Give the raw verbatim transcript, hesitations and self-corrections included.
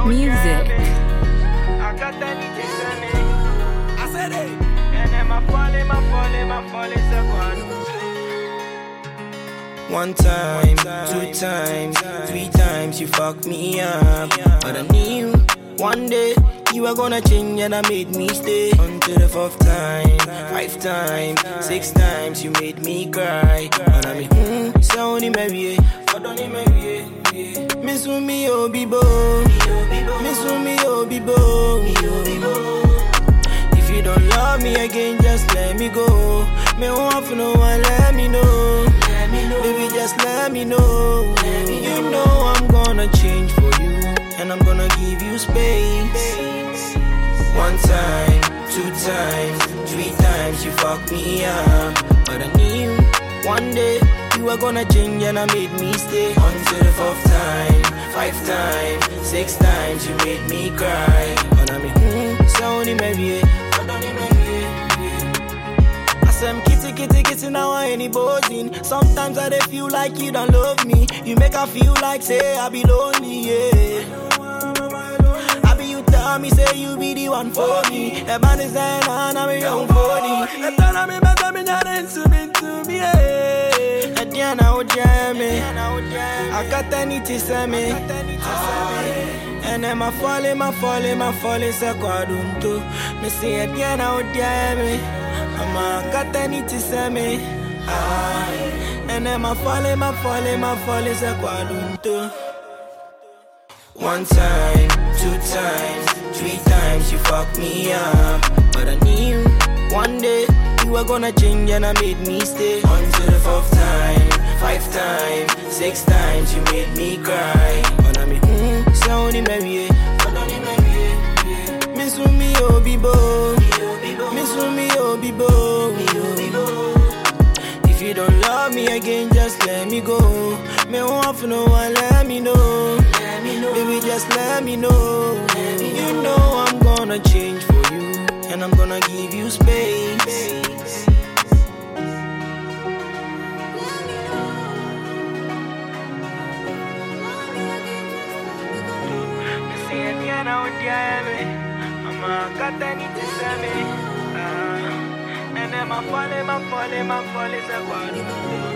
Music. I got that need to send me. I said it. And then my falling, my falling, my falling, one time, two times, three times, you fucked me up. But I knew one day you were gonna change and I made me stay. Until the fourth time, five times, six times, you made me cry. And I mean, hmm, sound in my way, but don't in my way. Miss me, oh, Bibo. Miss me, oh, Bibo. If you don't love me again, just let me go. Me want for no one, let me know. Baby, just let me know. You know I'm gonna change for you, and I'm gonna give you space. One time, two times, three times, you fucked me up. But I knew one day you were gonna change and I made me stay. Until the fourth time, five times, six times, you made me cry. But I mean, hmm, sound in my way, but don't in my way. I'm kitty, kitty, kitty, now I ain't boasting. Sometimes I dey feel like you don't love me. You make I feel like, say, I be lonely, yeah. I be you tell me, say, you be the one for me. A man is there, and I'm a young body. A tell me, but I'm not intimate to me, yeah. At the end, I would jam me. I got that need to say me. And then my falling, my falling, my falling, so I do. Me say, at the end, I would jam me. Mama got that need to say me. Ah, and then my falling, my falling, my falling, so I one time, two times, three times, you fucked me up. But I knew one day you were gonna change and I made me stay. Until the fourth time, five times, six times, you made me cry. But I mean, hmm, sound in my way, but don't in my way. Miss me, oh, Bibo. Miss me, oh, Bibo. If you don't love me again, just let me go. Me want for no one, let me know. Baby, just let me know. You know I'm gonna change for you, and I'm gonna give you space. Mama got that need to say me. Uh, and then my falling, my falling, my falling, so